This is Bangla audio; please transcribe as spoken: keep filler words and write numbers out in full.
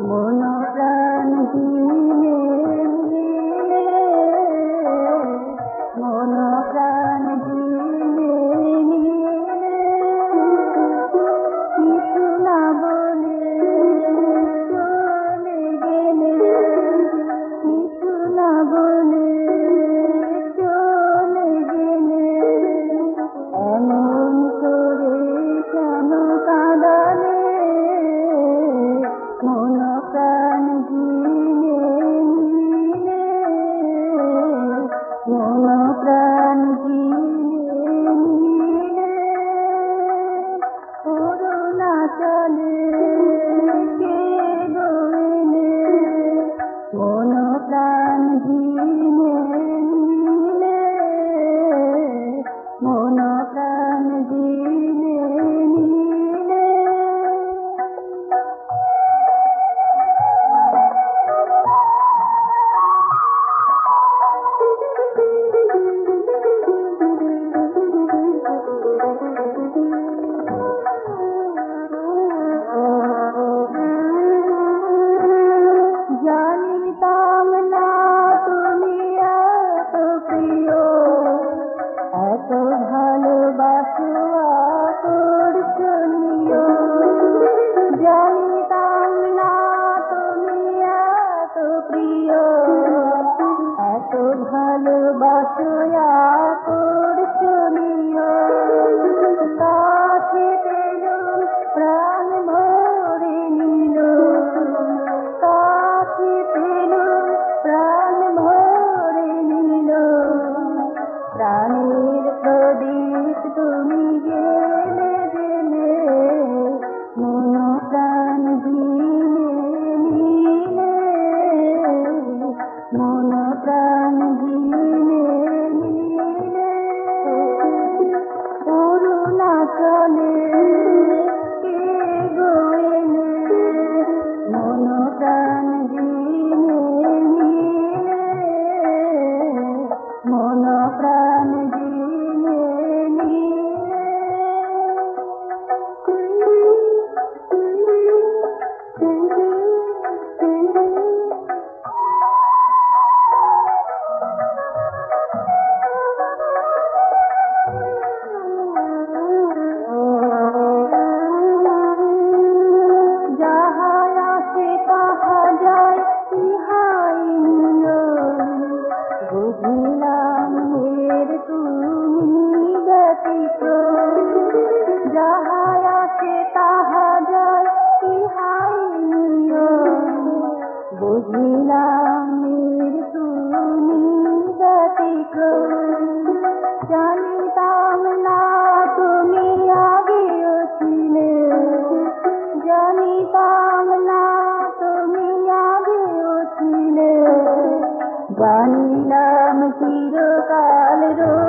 মন প্রাণ দিলে মন প্রাণ দিলে কিছু না বলে চলে গেলে কিছু না বলে চলে গেলে এমন করে কেন কাঁদালে মন প্রাণ দিলে মন প্রাণ দিলে করুণা চলে কে গইলে মন প্রাণ দিলে মন প্রাণ দিলে জানিতাম না তুমি এত প্রিয় এত ভালোবাসো করছো নিও জানিতাম না তুমি এত প্রিয় এত ভালোবাসো করছো নিও কাছে পেলুম প্রাণ ভরে নিল কাছে পেলুম প্রাণ ভরে নিল প্রাণের প্রদীপ তুমি গেলে গেলে মন প্রাণ দিলে নিলে মন প্রাণ দিলে নিলে করুণা চলে কে গইলে মন প্রাণ দিলে নিলে মন প্রাণ দিলে বুঝিলাম এর তুমি ব্যতিক্রম যাহা আছে তাহা যায় ইহাই নিয়ম বুঝিলাম এর তুমি ব্যতিক্রম জানিতাম না তুমি আগেও ছিলে জানিতাম না তুমি আগেও ছিলে জানিলাম চিরকাল রো